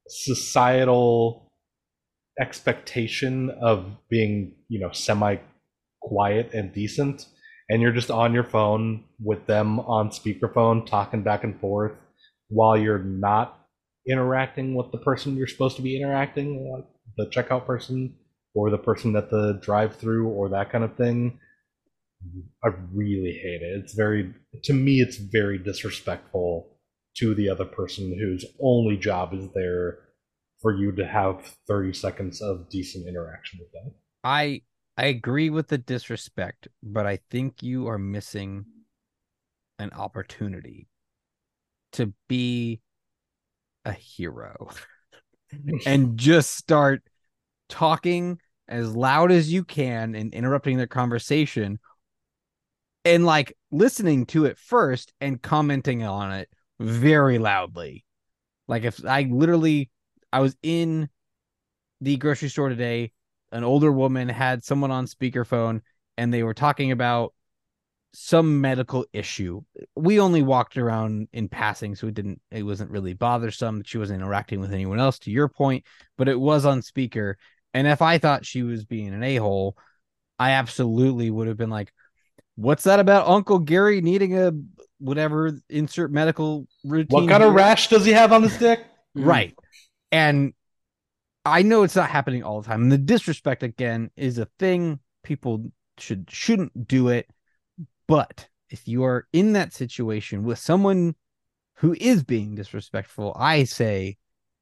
[SPEAKER 3] societal expectation of being, you know, semi quiet and decent, and you're just on your phone with them on speakerphone talking back and forth while you're not interacting with the person you're supposed to be interacting, like the checkout person or the person at the drive-through or that kind of thing. I really hate it. It's very, to me, it's very disrespectful to the other person whose only job is there for you to have thirty seconds of decent interaction with them.
[SPEAKER 2] I I agree with the disrespect, but I think you are missing an opportunity to be a hero and just start talking as loud as you can and interrupting their conversation and like listening to it first and commenting on it very loudly. Like if I literally, I was in the grocery store today, an older woman had someone on speakerphone and they were talking about some medical issue. We only walked around in passing, so it didn't, it wasn't really bothersome that she wasn't interacting with anyone else, to your point, but it was on speaker. And if I thought she was being an a-hole, I absolutely would have been like, what's that about Uncle Gary needing a whatever insert medical routine?
[SPEAKER 3] What kind of rash does he have on his dick?
[SPEAKER 2] Right. And I know it's not happening all the time. And the disrespect, again, is a thing. People should, shouldn't do it. But if you are in that situation with someone who is being disrespectful, I say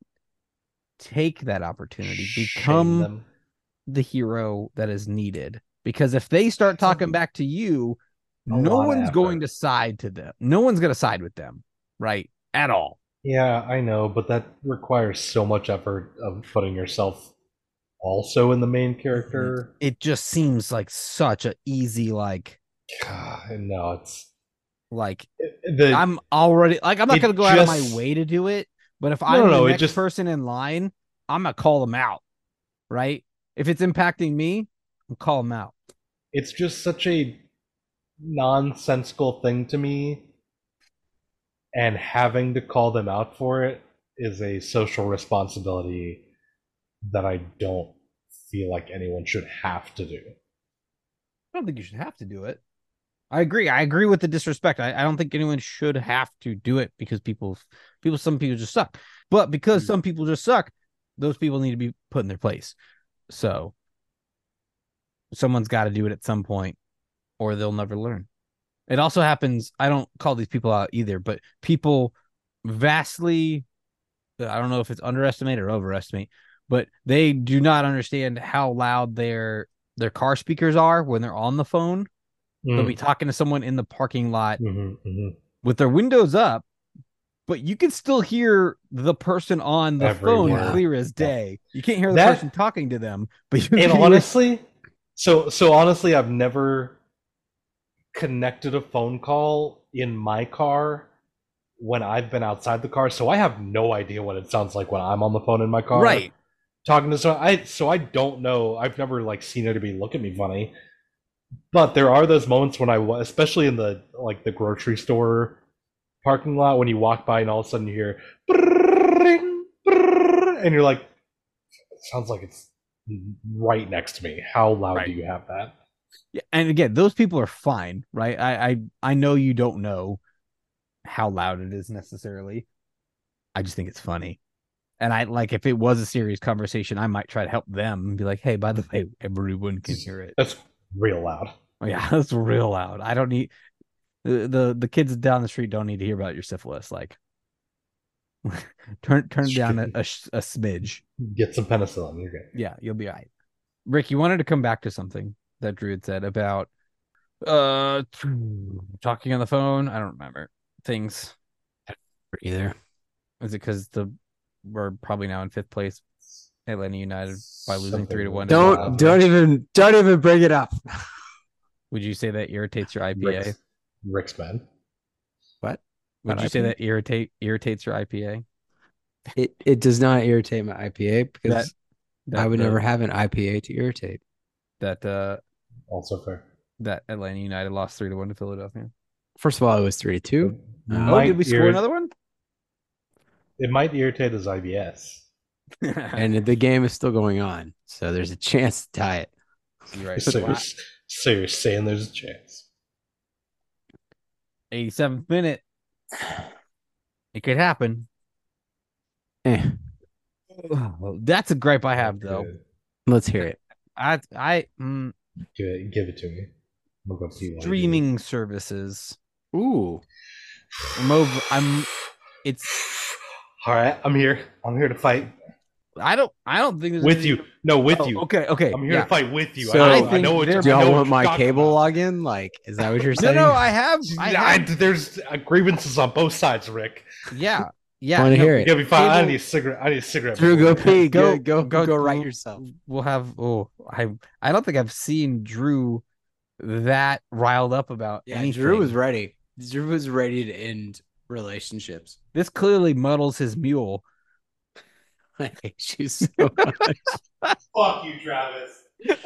[SPEAKER 2] take that opportunity, become
[SPEAKER 3] them.
[SPEAKER 2] the hero that is needed. Because if they start talking back to you,
[SPEAKER 3] A
[SPEAKER 2] no
[SPEAKER 3] lot of
[SPEAKER 2] one's
[SPEAKER 3] effort.
[SPEAKER 2] going to side to them. No one's going to side with them, right? At all.
[SPEAKER 3] Yeah, I know, but that requires so much effort of putting yourself also in the main character.
[SPEAKER 2] It just seems like such a easy, like,
[SPEAKER 3] God, no, it's
[SPEAKER 2] like
[SPEAKER 3] the
[SPEAKER 2] I'm already like I'm not
[SPEAKER 3] it
[SPEAKER 2] gonna go out of
[SPEAKER 3] just-
[SPEAKER 2] my way to do it, but if
[SPEAKER 3] No,
[SPEAKER 2] I'm
[SPEAKER 3] no,
[SPEAKER 2] the
[SPEAKER 3] it
[SPEAKER 2] next
[SPEAKER 3] just-
[SPEAKER 2] person in line, I'm gonna call them out, right? If it's impacting me, I'll call them out.
[SPEAKER 3] it's just such a nonsensical thing to me, and having to call them out for it is a social responsibility that I don't feel like anyone should have to do.
[SPEAKER 2] I don't think you should have to do it. I agree. I agree with the disrespect. I, I don't think anyone should have to do it because people, people, some people just suck. But because
[SPEAKER 4] Mm.
[SPEAKER 2] some people just suck, those people need to be put in their place. So someone's got to do it at some point, or they'll never learn. It also happens. I don't call these people out either, but people vastly, I don't know if it's underestimate or overestimate but they do not understand how loud their their car speakers are when they're on the phone. They'll be talking to someone in the parking lot
[SPEAKER 3] Mm-hmm, mm-hmm.
[SPEAKER 2] with their windows up, but you can still hear the person on the phone
[SPEAKER 3] Everywhere.
[SPEAKER 2] clear as day. You can't hear the
[SPEAKER 3] That-
[SPEAKER 2] person talking to them, but you
[SPEAKER 3] And
[SPEAKER 2] can hear-
[SPEAKER 3] honestly, so so honestly, I've never connected a phone call in my car when I've been outside the car, so I have no idea what it sounds like when I'm on the phone in my car.
[SPEAKER 2] right.
[SPEAKER 3] Talking to someone, I so I don't know. I've never like seen anybody look at me funny, but there are those moments when I, wa- especially in the like the grocery store parking lot, when you walk by and all of a sudden you hear, brrrring, brrrr, and you're like, it sounds like it's right next to me. How loud
[SPEAKER 2] Right.
[SPEAKER 3] do you have that?
[SPEAKER 2] Yeah, and again, those people are fine, right? I, I I know you don't know how loud it is necessarily. I just think it's funny. And I like if it was a serious conversation, I might try to help them and be like, hey, by the way, everyone can hear it.
[SPEAKER 3] That's real loud.
[SPEAKER 2] Oh, yeah, that's real loud. I don't need the, the the kids down the street don't need to hear about your syphilis. Like turn turn down a, a, sh- a smidge.
[SPEAKER 3] Get some penicillin. You're good.
[SPEAKER 2] Yeah, you'll be all right. Rick, you wanted to come back to something that Drew had said about uh talking on the phone. I don't remember things.
[SPEAKER 4] Either.
[SPEAKER 2] Is it because the we're probably now in fifth place, Atlanta United, by losing
[SPEAKER 3] Something
[SPEAKER 2] three to one?
[SPEAKER 3] like
[SPEAKER 2] to the
[SPEAKER 3] that.
[SPEAKER 4] Don't don't even don't even bring it up.
[SPEAKER 2] Would you say that irritates your I P A?
[SPEAKER 3] Rick's, Rick's bad.
[SPEAKER 4] What?
[SPEAKER 2] Would
[SPEAKER 4] What
[SPEAKER 2] you say
[SPEAKER 4] I P A?
[SPEAKER 2] that irritate irritates your I P A?
[SPEAKER 4] It it does not irritate my I P A because
[SPEAKER 2] That, that
[SPEAKER 4] I would
[SPEAKER 2] the-
[SPEAKER 4] never have an I P A to irritate.
[SPEAKER 2] that uh
[SPEAKER 3] Also fair.
[SPEAKER 2] that Atlanta United lost three to one to Philadelphia.
[SPEAKER 4] First of all, it was three to two.
[SPEAKER 3] It
[SPEAKER 4] Oh,
[SPEAKER 2] Oh,
[SPEAKER 3] might
[SPEAKER 2] did we score
[SPEAKER 3] irri-
[SPEAKER 2] another one?
[SPEAKER 3] It might irritate his I B S.
[SPEAKER 4] And the game is still going on, so there's a chance to tie it.
[SPEAKER 2] You're right.
[SPEAKER 3] So,
[SPEAKER 2] Wow.
[SPEAKER 3] you're, so you're saying there's a chance.
[SPEAKER 2] eighty-seventh minute. It could happen.
[SPEAKER 4] Eh,
[SPEAKER 2] That's a gripe I have though.
[SPEAKER 3] Good.
[SPEAKER 4] let's hear it.
[SPEAKER 2] I I mm,
[SPEAKER 3] Give it, give it to me. I'm gonna go see what I do.
[SPEAKER 2] streaming services.
[SPEAKER 4] Ooh,
[SPEAKER 2] I'm over. I'm. It's.
[SPEAKER 3] All right, I'm here. I'm here to fight
[SPEAKER 2] I don't. I don't think there's
[SPEAKER 3] with
[SPEAKER 2] any-
[SPEAKER 3] you. No, with
[SPEAKER 2] Oh,
[SPEAKER 3] you.
[SPEAKER 2] Okay. Okay.
[SPEAKER 3] I'm here
[SPEAKER 2] yeah.
[SPEAKER 3] to fight with you.
[SPEAKER 4] So-
[SPEAKER 3] I
[SPEAKER 2] I
[SPEAKER 3] know. I
[SPEAKER 2] think
[SPEAKER 3] know what
[SPEAKER 2] they're-
[SPEAKER 3] you're
[SPEAKER 4] do y'all
[SPEAKER 3] I know
[SPEAKER 4] want
[SPEAKER 3] what
[SPEAKER 4] my
[SPEAKER 3] you're talking
[SPEAKER 4] cable
[SPEAKER 3] about.
[SPEAKER 4] login? Like, is that what you're
[SPEAKER 2] No,
[SPEAKER 4] saying?
[SPEAKER 2] no. I have. I
[SPEAKER 3] I-
[SPEAKER 2] have
[SPEAKER 3] there's uh, grievances on both sides, Rick.
[SPEAKER 2] yeah. Yeah.
[SPEAKER 4] Want to
[SPEAKER 2] no,
[SPEAKER 4] hear
[SPEAKER 3] You
[SPEAKER 4] it?
[SPEAKER 3] gotta be fine. I
[SPEAKER 2] Cable-
[SPEAKER 3] need a cigarette. I need a cigarette.
[SPEAKER 4] Drew, go
[SPEAKER 3] before we-
[SPEAKER 4] pee.
[SPEAKER 2] Go-
[SPEAKER 4] Go, go,
[SPEAKER 2] go-
[SPEAKER 4] go, right yourself.
[SPEAKER 2] We'll have. Oh, I. I don't think I've seen Drew that riled up about
[SPEAKER 4] Yeah,
[SPEAKER 2] anything.
[SPEAKER 4] Drew was ready. Drew was ready to end relationships.
[SPEAKER 2] This clearly muddles his mule.
[SPEAKER 4] I hate you so much.
[SPEAKER 3] Fuck you, Travis.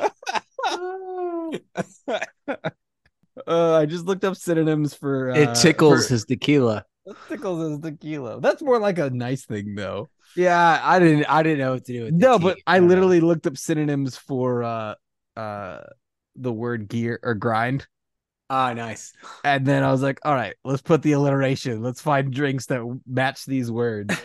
[SPEAKER 2] Uh, I just looked up synonyms for. Uh,
[SPEAKER 4] it tickles
[SPEAKER 2] for-
[SPEAKER 4] his tequila.
[SPEAKER 2] It tickles his tequila. That's more like a nice thing, though.
[SPEAKER 4] Yeah, I didn't. I didn't know what to do with the
[SPEAKER 2] No,
[SPEAKER 4] tea.
[SPEAKER 2] but I
[SPEAKER 4] don't know.
[SPEAKER 2] literally looked up synonyms for uh, uh, the word gear or grind,
[SPEAKER 4] Ah, nice.
[SPEAKER 2] and then I was like, all right, let's put the alliteration. Let's find drinks that match these words.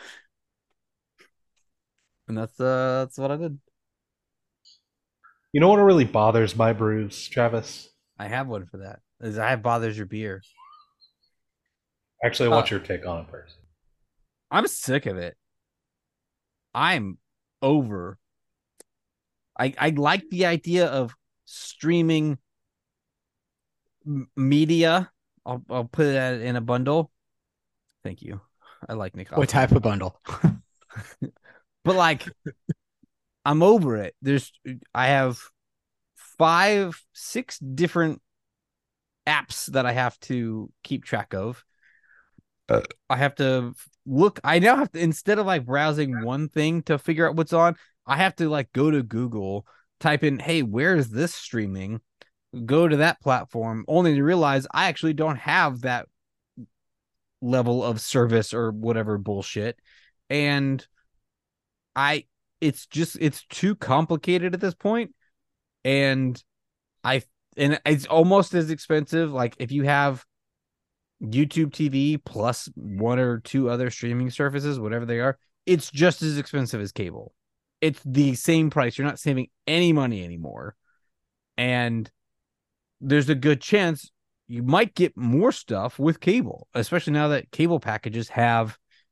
[SPEAKER 2] And that's uh, that's what I did.
[SPEAKER 3] You know what really bothers my brews, Travis?
[SPEAKER 2] I have one for that. Is I have bothers your beer.
[SPEAKER 3] Actually, I want
[SPEAKER 2] Uh,
[SPEAKER 3] your take on it first.
[SPEAKER 2] I'm sick of it. I'm over. I I like the idea of streaming m- media. I'll I'll put that in a bundle. Thank you. I like Nick.
[SPEAKER 4] What type of bundle?
[SPEAKER 2] But like, I'm over it. There's I have five, six different apps that I have to keep track of. Uh, I have to look. I now have to, instead of like browsing one thing to figure out what's on, I have to like go to Google, type in, hey, where is this streaming? Go to that platform, only to realize I actually don't have that level of service or whatever bullshit. And I, it's just, it's too complicated at this point. And I, and it's almost as expensive. Like if you have YouTube T V plus one or two other streaming services, whatever they are, it's just as expensive as cable. It's the same price. You're not saving any money anymore. And there's a good chance you might get more stuff with cable, especially now that cable packages have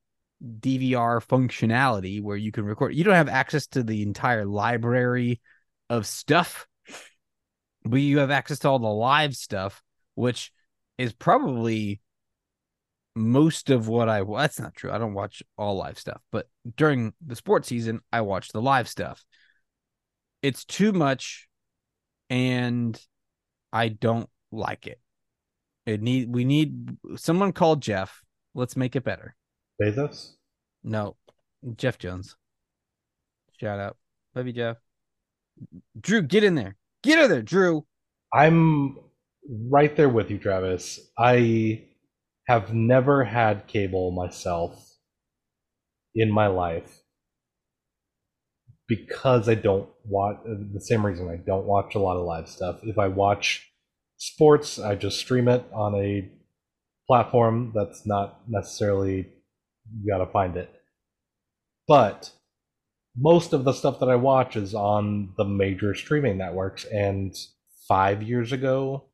[SPEAKER 2] D V R functionality where you can record. You don't have access to the entire library of stuff, but you have access to all the live stuff, which is probably most of what I well, that's not true. I don't watch all live stuff, but during the sports season, I watch the live stuff. It's too much, and I don't like it. It need we need someone called Jeff. Let's make it better.
[SPEAKER 3] Bezos?
[SPEAKER 2] No, Jeff Jones. Shout out. Love you, Jeff. Drew, get in there. Get in there, Drew.
[SPEAKER 3] I'm right there with you, Travis. I have never had cable myself in my life because I don't watch the same reason I don't watch a lot of live stuff. If I watch sports, I just stream it on a platform that's not necessarily, you gotta find it. But most of the stuff that I watch is on the major streaming networks, and five years ago,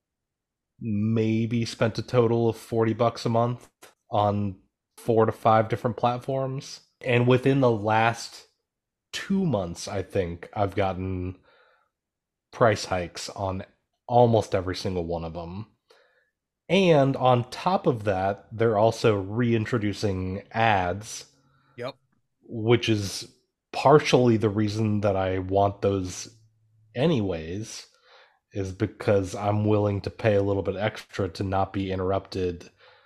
[SPEAKER 3] maybe spent a total of forty bucks a month on four to five different platforms. And within the last two months, I think I've gotten price hikes on almost every single one of them. And on top of that, they're also reintroducing ads.
[SPEAKER 2] Yep.
[SPEAKER 3] Which is partially the reason that I want those anyways, is because I'm willing to pay a little bit extra to not be interrupted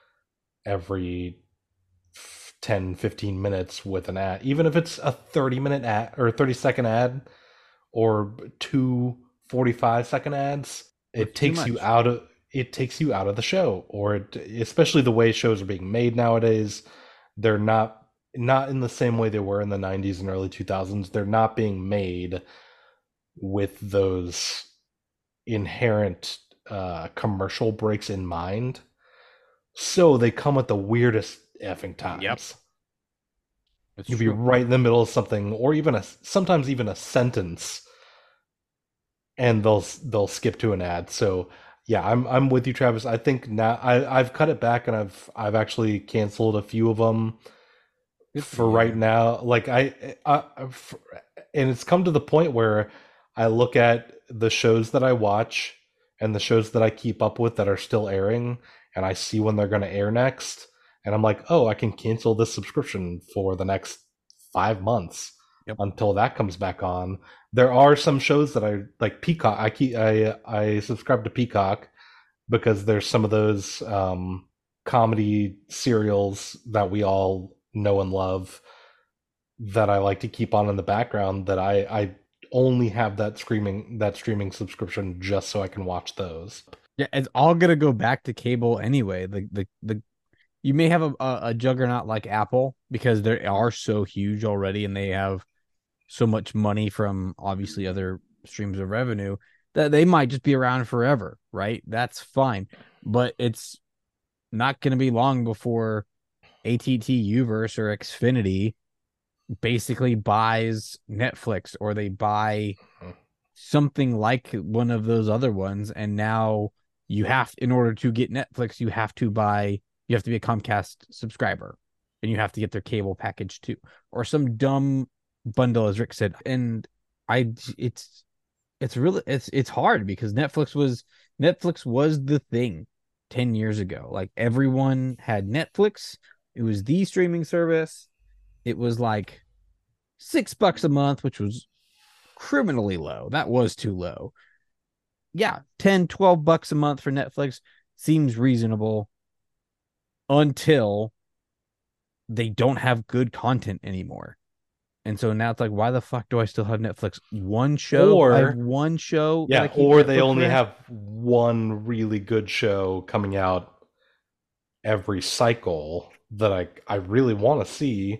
[SPEAKER 3] every ten, fifteen minutes with an ad. Even if it's a thirty minute ad or thirty second ad or two forty-five second ads,
[SPEAKER 2] That's
[SPEAKER 3] it takes
[SPEAKER 2] too
[SPEAKER 3] you
[SPEAKER 2] much.
[SPEAKER 3] out of it takes you out of the show. Or it, especially the way shows are being made nowadays, they're not not in the same way they were in the nineties and early two thousands. They're not being made with those inherent uh, commercial breaks in mind. So they come at the weirdest effing times.
[SPEAKER 2] Yep. It's
[SPEAKER 3] You'll be
[SPEAKER 2] true.
[SPEAKER 3] right in the middle of something, or even a sometimes even a sentence, and they'll they'll skip to an ad. So yeah, I'm I'm with you, Travis. I think now I I've cut it back, and I've I've actually canceled a few of them.
[SPEAKER 2] Good for
[SPEAKER 3] For
[SPEAKER 2] you.
[SPEAKER 3] right now, like I, I, I for, and it's come to the point where I look at the shows that I watch and the shows that I keep up with that are still airing, and I see when they're going to air next, and I'm like, oh, I can cancel this subscription for the next five months
[SPEAKER 2] Yep.
[SPEAKER 3] until that comes back on. There are some shows that I like. Peacock. I keep I I subscribe to Peacock because there's some of those um, comedy serials that we all know and love that I like to keep on in the background, that I I only have that streaming that streaming subscription just so I can watch those.
[SPEAKER 2] Yeah, it's all gonna go back to cable anyway. The the the you may have a, a, a juggernaut like Apple because they are so huge already and they have so much money from obviously other streams of revenue that they might just be around forever, right? That's fine. But it's not gonna be long before A T T Uverse or Xfinity basically buys Netflix, or they buy something like one of those other ones, and now you have, in order to get Netflix, you have to buy, you have to be a Comcast subscriber, and you have to get their cable package too, or some dumb bundle, as Rick said. And I, it's, it's really, it's, it's hard because Netflix was, Netflix was the thing ten years ago. Like everyone had Netflix. It was the streaming service. It was like six bucks a month, which was criminally low. That was too low. Yeah, ten, twelve bucks a month for Netflix seems reasonable until they don't have good content anymore. And so now it's like, why the fuck do I still have Netflix? One show,
[SPEAKER 3] Or-
[SPEAKER 2] I have one show. that I
[SPEAKER 3] Yeah,
[SPEAKER 2] keep
[SPEAKER 3] or they
[SPEAKER 2] Netflix
[SPEAKER 3] only
[SPEAKER 2] for?
[SPEAKER 3] have one really good show coming out every cycle that I I really want to see.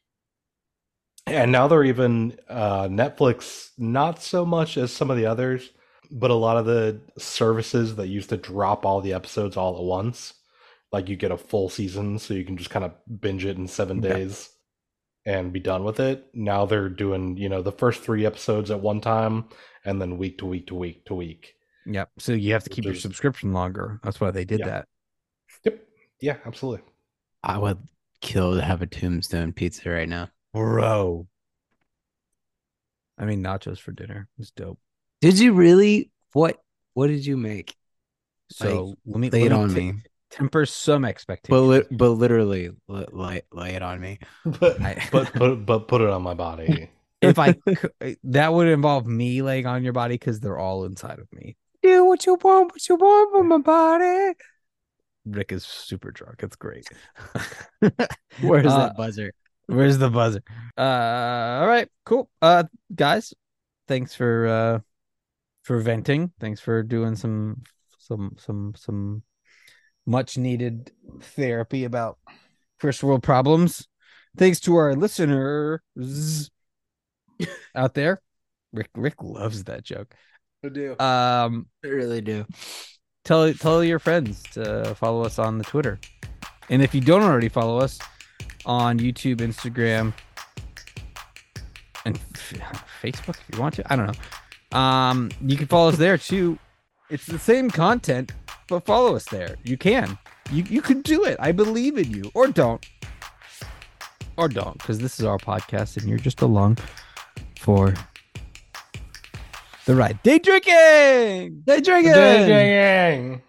[SPEAKER 3] And now they're even uh, Netflix, not so much as some of the others, but a lot of the services that used to drop all the episodes all at once. Like you get a full season, so you can just kind of binge it in seven
[SPEAKER 2] Yeah.
[SPEAKER 3] days and be done with it. Now they're doing, you know, the first three episodes at one time, and then week to week to week to week.
[SPEAKER 2] Yep. So you have to keep your
[SPEAKER 3] Just-
[SPEAKER 2] subscription longer. That's why they did
[SPEAKER 3] Yeah.
[SPEAKER 2] that.
[SPEAKER 3] Yep. Yeah, absolutely.
[SPEAKER 4] I would kill to have a Tombstone pizza right now.
[SPEAKER 2] Bro. I mean, nachos for dinner was dope.
[SPEAKER 4] Did you really? What What did you make?
[SPEAKER 2] So let me
[SPEAKER 4] Lay it
[SPEAKER 2] let me
[SPEAKER 4] on
[SPEAKER 2] t-
[SPEAKER 4] me.
[SPEAKER 2] temper some
[SPEAKER 4] But
[SPEAKER 2] expectations.
[SPEAKER 4] li- but literally, li- lay lay it on me.
[SPEAKER 3] But
[SPEAKER 2] I-
[SPEAKER 3] but put but put it on my body.
[SPEAKER 2] if I c- that would involve me laying on your body because they're all inside of me.
[SPEAKER 4] Do what you want, what you want from my body.
[SPEAKER 2] Rick is super drunk. It's great.
[SPEAKER 4] Where's
[SPEAKER 2] Uh,
[SPEAKER 4] that buzzer?
[SPEAKER 2] Where's the buzzer? Uh, all right, cool. Uh, guys, thanks for uh for venting. Thanks for doing some some some some much needed therapy about first world problems. Thanks to our listeners out there. Rick Rick loves that joke.
[SPEAKER 4] I do.
[SPEAKER 2] Um,
[SPEAKER 4] I really do.
[SPEAKER 2] tell tell your friends to follow us on the Twitter, and if you don't already follow us on YouTube, Instagram, and f- Facebook, if you want to, I don't know. Um, you can follow us there too. It's the same content, but follow us there. You can, you you can do it. I believe in you, or don't, or don't, because this is our podcast, and you're just along for the ride. Day drinking.
[SPEAKER 4] Day drinking.
[SPEAKER 3] Dang.